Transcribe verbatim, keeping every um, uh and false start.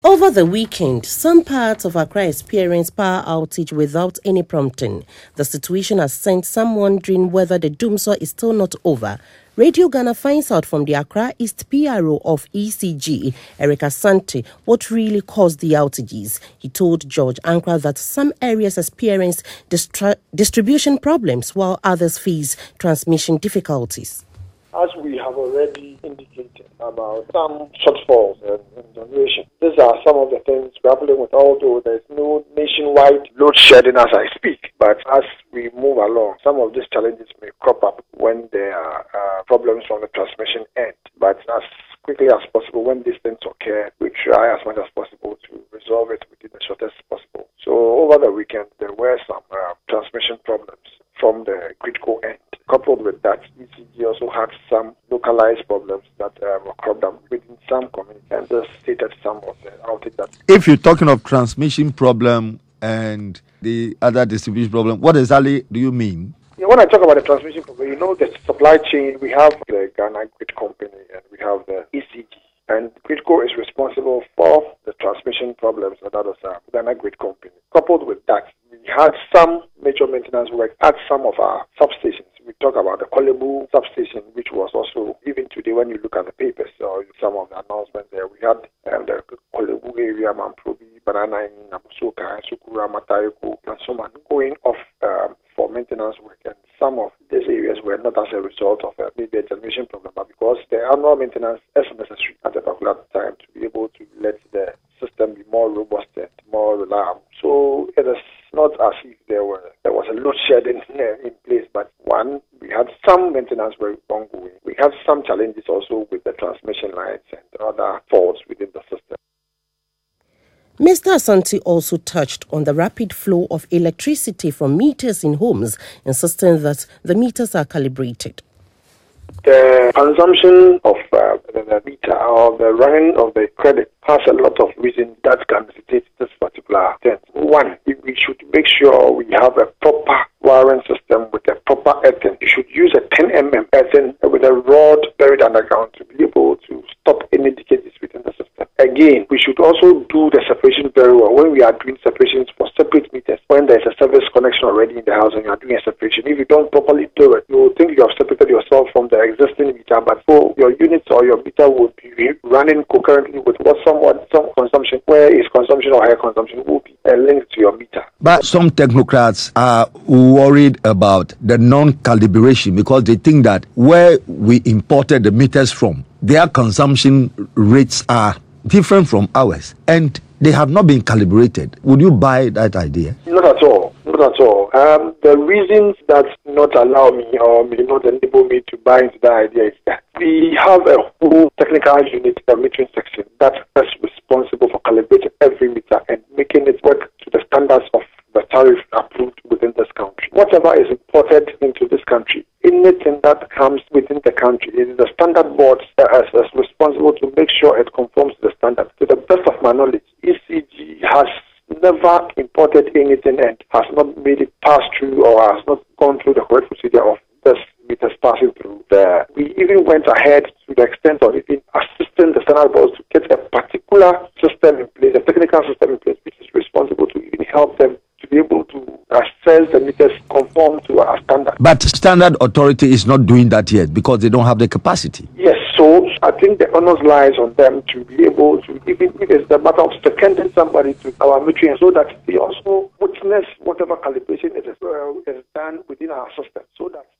Over the weekend, some parts of Accra experienced power outage without any prompting. The situation has sent some wondering whether the doomsday is still not over. Radio Ghana finds out from the Accra East P R O of E C G, Eric Asante, what really caused the outages. He told George Ankra that some areas experienced distri- distribution problems while others face transmission difficulties. As we have already indicated about some shortfalls in generation, these are some of the things grappling with, although there's no nationwide load shedding as I speak. But as we move along, some of these challenges may crop up when there are uh, problems from the transmission end. But as quickly as possible, when these things occur, we try as much as possible to resolve it within the shortest possible. So over the weekend, there were some uh, transmission problems from the critical end. Coupled with that, E C G also had some localized problems that um, cropped up within some communities, and just stated some of the outage that. If you're talking of transmission problem and the other distribution problem, what exactly do you mean? Yeah, when I talk about the transmission problem, you know the supply chain, we have the Ghana Grid Company and we have the E C G. And Gridco is responsible for the transmission problems that others are, Ghana Grid Company. Coupled with that, we had some major maintenance work at some of our substations. We talk about the Kolebu substation, which was also, even today when you look at the papers or some of the announcements there, we had um, the Kolebu area, Mamprobi, Banana, Nabusoka, Sukura, Matayoko, and so on, going off um, for maintenance work. And some of these areas were not as a result of uh, maybe a generation problem, but because the annual maintenance is necessary at a particular time to be able to let the system be more robust and more reliable. So it is not as if there were there was a load shedding in place, but one, we had some maintenance work ongoing. We had some challenges also with the transmission lines and other faults within the system. Mister Asante also touched on the rapid flow of electricity from meters in homes, insisting that the meters are calibrated. The consumption of uh, the, the meter or the running of the credit has a lot of reasons that can necessitate this particular thing. One, we should make sure we have a proper wiring system with a proper earthing. You should use a ten millimeter earthing with a rod buried underground to be able to stop any decayes within the system. Again, we should also do the separation very well. When we are doing separations for separate meters, when there's a service connection already in the house and you are doing a separation, if you don't properly do it, you will think you have separated yourself from the existing meter, but so your units or your meter will be running concurrently with what somewhat some consumption, where is consumption or higher consumption will be a link to your meter. But some technocrats are worried about the non-calibration because they think that where we imported the meters from, their consumption rates are different from ours, and they have not been calibrated. Would you buy that idea? Not at all. Not at all. Um, the reasons that not allow me or may not enable me to buy into that idea is that we have a whole technical unit, a metering section, that is responsible for calibrating every meter and making it work to the standards of the tariff approved within this country. Whatever is imported into this country, anything that comes within the country, it is the standard board that is responsible to make sure it conforms to the standard. To the best of my knowledge, E C G has never imported anything and has not made it pass through or has not gone through the correct procedure of this meters passing through there. We even went ahead to the extent of even assisting the standard boards to get a particular system in place, a technical system in place, which is responsible to even help them to be able to assess the meters conform to our standard. But standard authority is not doing that yet because they don't have the capacity. Yes, so I think the onus lies on them to be able to, even if it's the matter of seconding somebody to our metering so that they also witness whatever calibration is, uh, is done within our system, so that